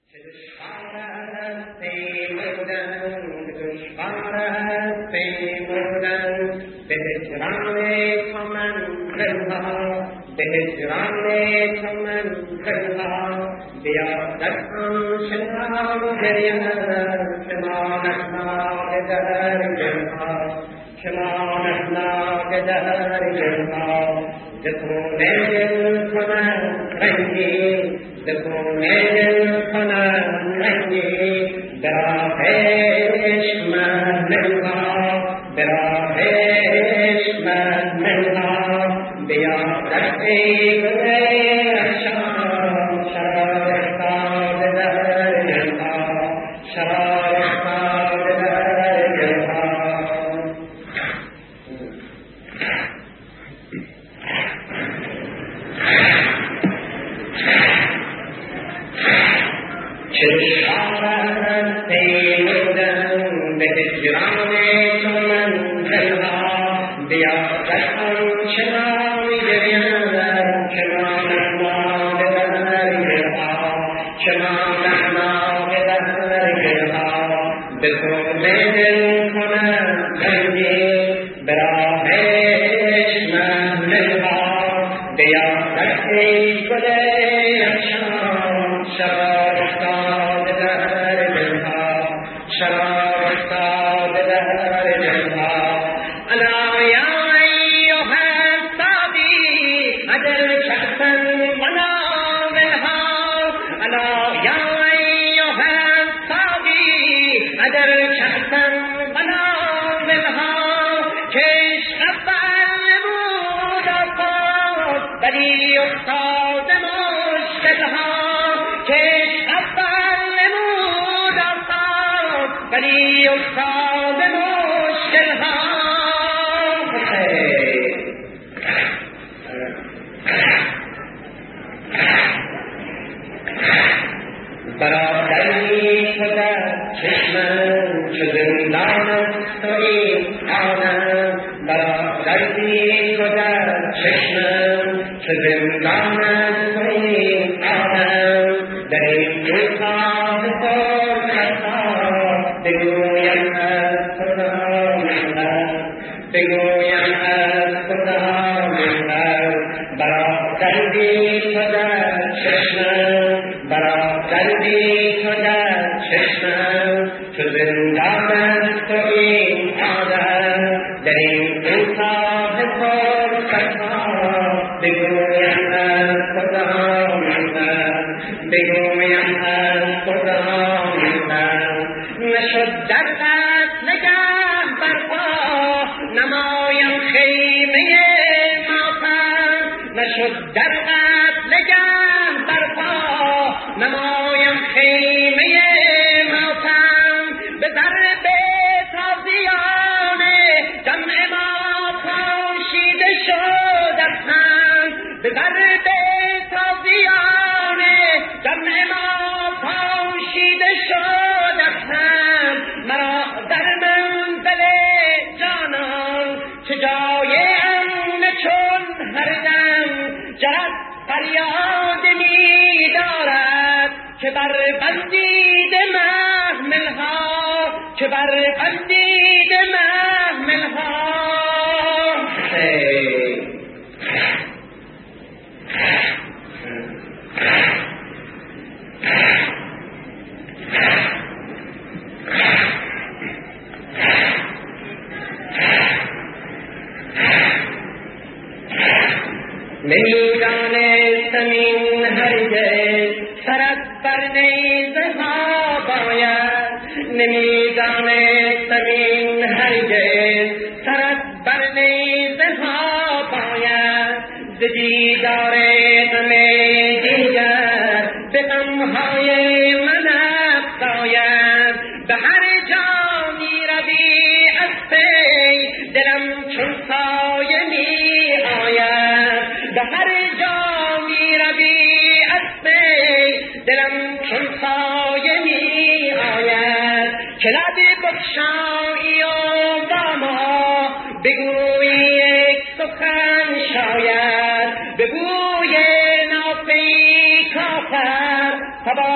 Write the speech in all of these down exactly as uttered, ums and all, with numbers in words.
تبا در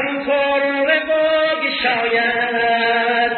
زبان پر و گشاید.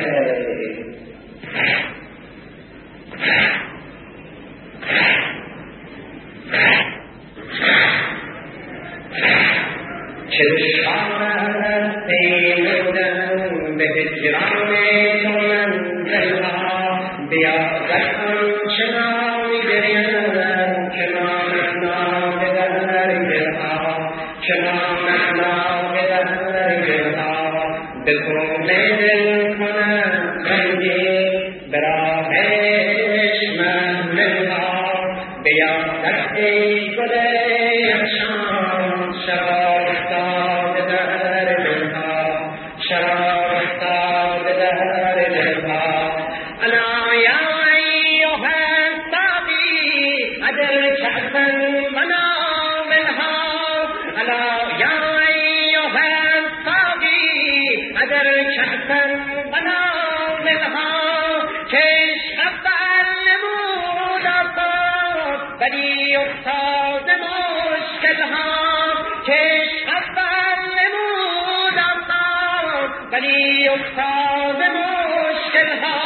چه شاید پیمودن به هجران تو منزلها، بیادت آنچنان گریم که نامنا به در دلها، چنان منا به در دلها، به خون دل کنم رنگی به راه عشق محملها. بیادت ای گل افشان شرار افتاده در دلها، شرار افتاده در دلها. انا یا ایها الساقی ادر کأسا و ناولها، الا یا ایها الساقی ادر کأسا و ناولها. کش اول نمود آسان ولی افتاد مشکلها، کش اول نمود آسان ولی افتاد مشکلها.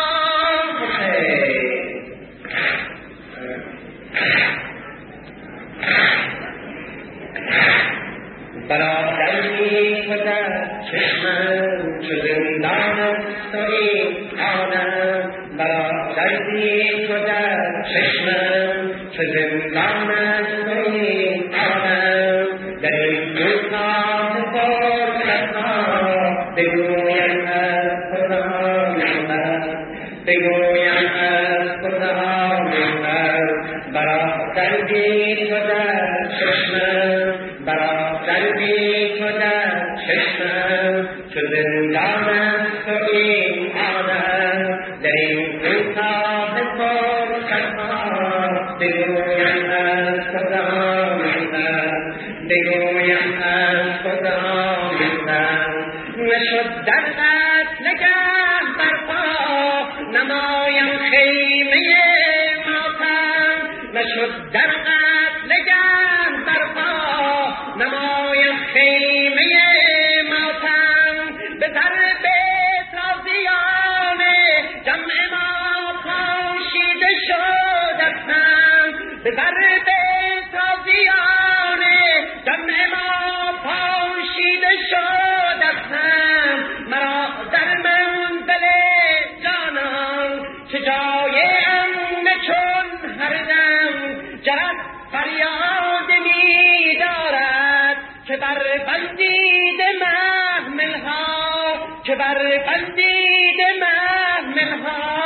برادری تو در چشمم چو زندان است و این آنم، برادری تو در چشمم چو زندان است و این آنم. در این روزهای فرصتها بگویم از خدا محمد، بگویم از خدا محمد. برادری تو در چشمم، برادری تو در چشمم چو زندان است و این آنم. در این روزهای فرصتها بگویم از خدا محمد، بگویم از خدا محمد. نشد در قتل گه برپا نمایم خیمه ماتم، نشد در قتل گه برپا نمایم خیمه ماتم. به ضرب تازیان جمع ما پاشیده شدستم، به ضرب تازیان جمع ما پاشیده شدستم. مرا در منزل جانان چه جای امن چون هر دم جرس فریاد می دارد که بر بندید محملها، که بر بندید محملها.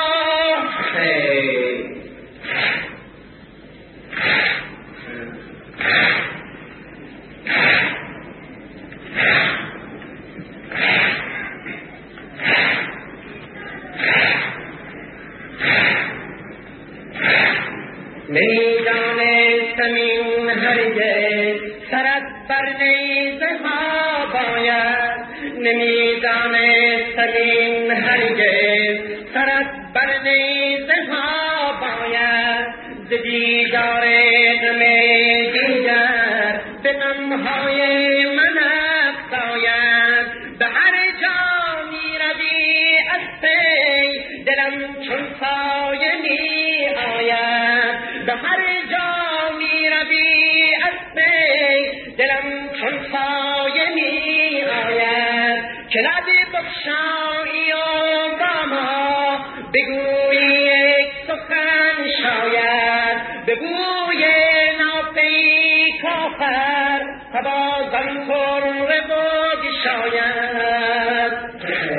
نمیدانستم این هرگز سرت بر نیزه ها باید، نمیدانستم این هرگز سرت بر نیزه ها باید. ز دیدار غم دیگر به غمهای من افزاید. به هر جا می روی از پی دلم چون سایه می آید، به هر جا می روی از پی دلم چون سایه می آید. که لبی بخشایی و با ما بگویی یک سخن شاید، بگوی نافهی کافر تبازم پر و گشاید.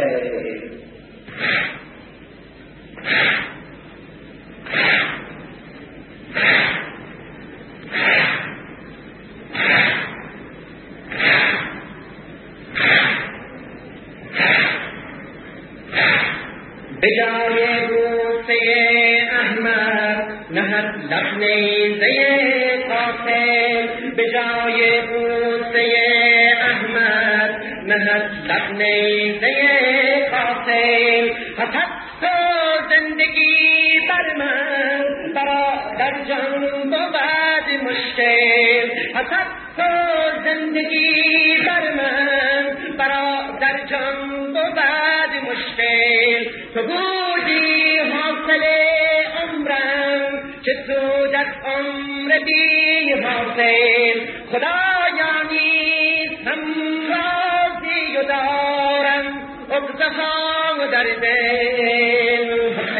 به جای بوسه احمد نهد لب نیزه قاتل، به جای بوسه احمد نهد لب نیزه قاتل. حسد تو زندگی بر من برادر جان بود مشکل، حسد تو زندگی بر من برادر جان بود مشکل، تو بودی حاصل عمرم چه سود از عمر بی حاصل. خدایا نیز هم راضی و دارم عقده ها در دل.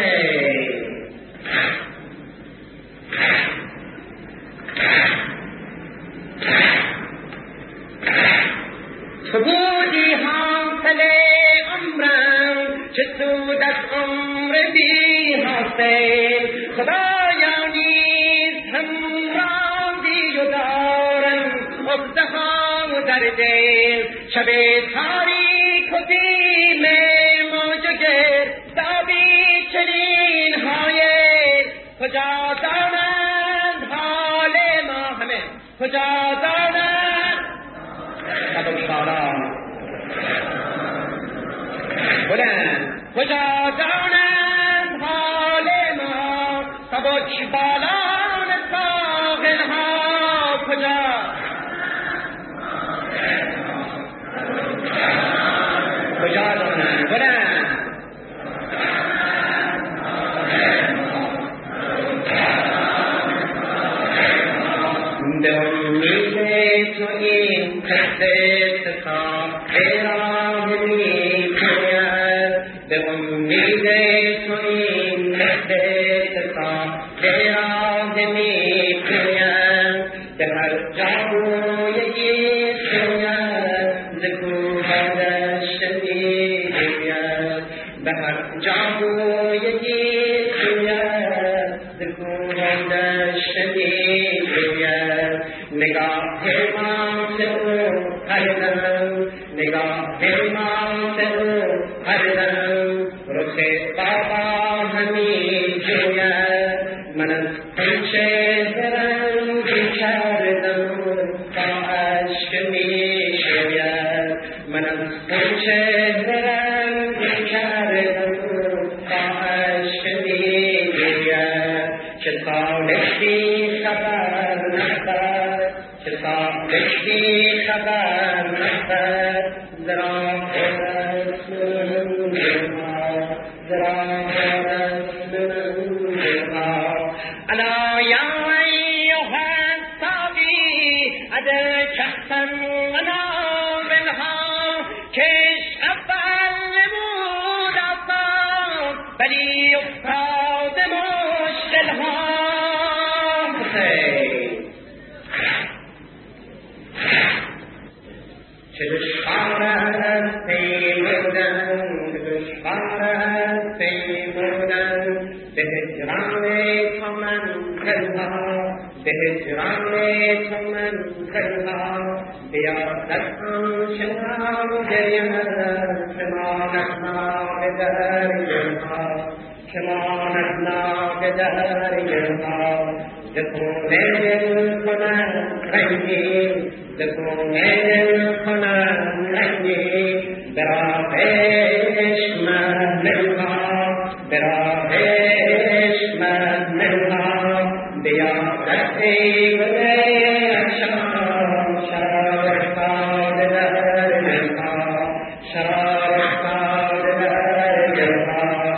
تو بودی حاصل عمرم چه سود از عمر بی حاصل. خدایا نیز هم راضی و دارم عقده ها در دل. شب تاریک و بیم موج و گردابی چنین های کجا دانند حال ما همه، کجا دانند سبک سالان بلند، کجا دانند حال ما سبک بالان ساحل ها، کجا کجا دانند بلند. به امید تو این قصه ساخته را می کنید، به امید تو این قصه ساخته را می کنید. به هر جاوی سوید ز کوه دشت می گوید، به هر جاوی سوید ز کوه دشت می گوید. نگاه ما سے او ہر دم، نگاه ما سے او ہر دم رخ بابا ہمیں جوید. من از پنچه رنگی کردم تا عشق می شوید، من از پنچه رنگی کردم تا عشق می گوید. چه صالحی خبر نبرد، چه صالحی خبر نبرد، زرا رسول ما، زرا رسول ما. الا یا ایها الصابی عدل شخصا ولا منها کش اول نمود اصاب ولی افتاد مشکل ها. چه دشوار است پیمودن، چه دشوار است پیمودن به هجران تو منزلها، به هجران تو منزلها. بیا دستان شما گریمد شمانتنا به درگرها، شمانتنا به درگرها. ز خونه دل کنند رنگین، ز خونه دل کنند رنگین. به راه عشق محملها، به راه عشق محملها. بیا دستی گل افشان شرار افتاد در دلها، شرار افتاد در دلها.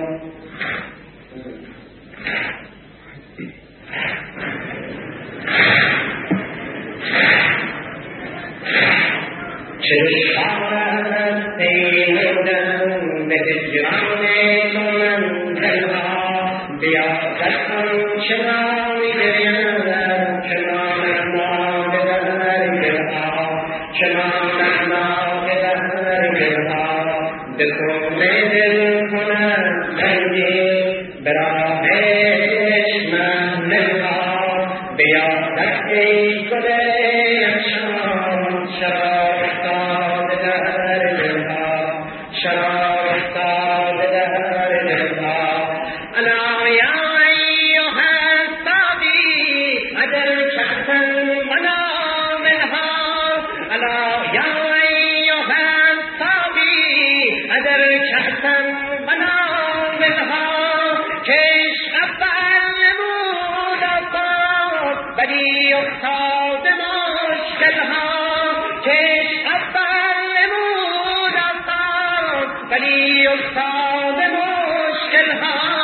چه دشوار است پیمودن به هجران تو منزلها. بیا دستان چرا می‌گریم چنانت به درگرها، چنانت به درگرها. به خونه دل کنند رنگین، به راه عشق محملها. بیا دستی گل افشان شرار افتاد در دلها، شرار افتاد در دلها. الا یا ایها الصابی عدل شخصا ولا منها، الا یا ایها الصابی عدل شخصا ولی استاد مشکل ها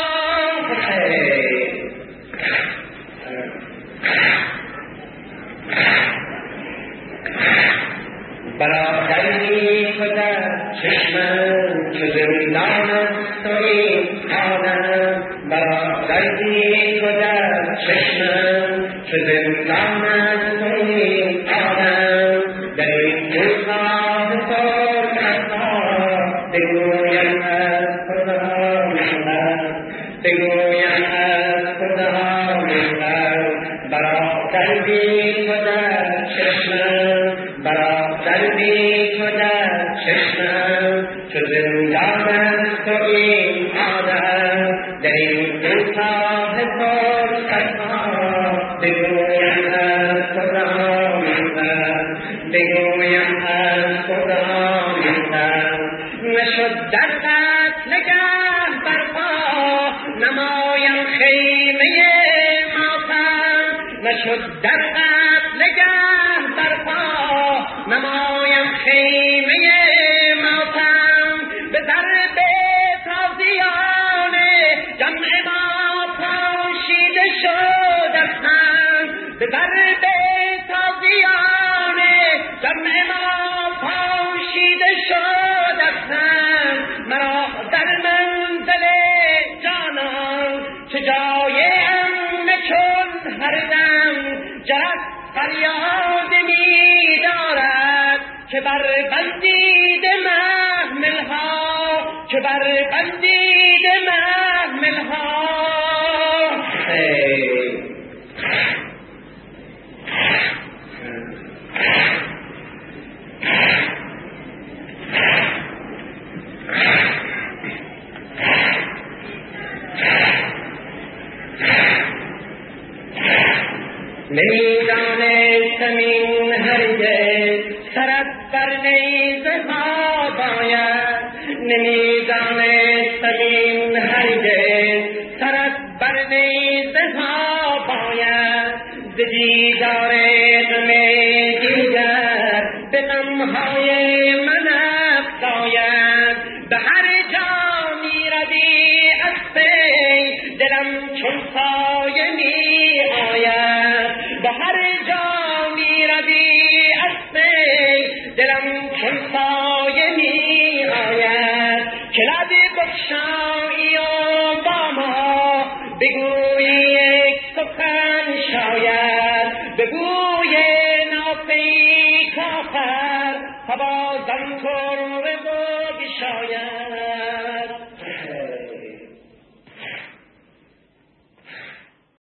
برادری کدر چشمم چو زندان است و این آدم برادری کدر چشمم چو زندان است و این آدم در این روزها فرصتها بگویم از خدا منم بگویم از خدا منم برادری کدر چشمم برادری کدر چشمم چو زندان است و این آدم در این روزها فرصتها بگویم از خدا منم بگویم از خدا منم نشد در قتل گه برپا نمایم خیمه ماتم نشد در قتل گه برپا نمایم خیمه ماتم به ضرب تازیان جمع ما پاشیده شدستم به ضرب تازیان جمع ما پاشیده شدستم مرا در منزل جانان چه جای امن چون هر دم جرس فریاد می دارد که بر بندید محملها که بر بندید محملها نمیدانستم این هرگز سرت بر نیزه ها باید نمیدانستم این هرگز سرت بر نیزه ها باید ز دیدار غم دیگر به غمهای من افزاید به هر جا میروی از پی دلم چون سایه می آید به هر جا می روی از پی دلم چون سایه می آید که لب بگشایی و با ما بگویی یک سخن شاید بگوی نافه‌ای کافر فبازم کرده بگشاید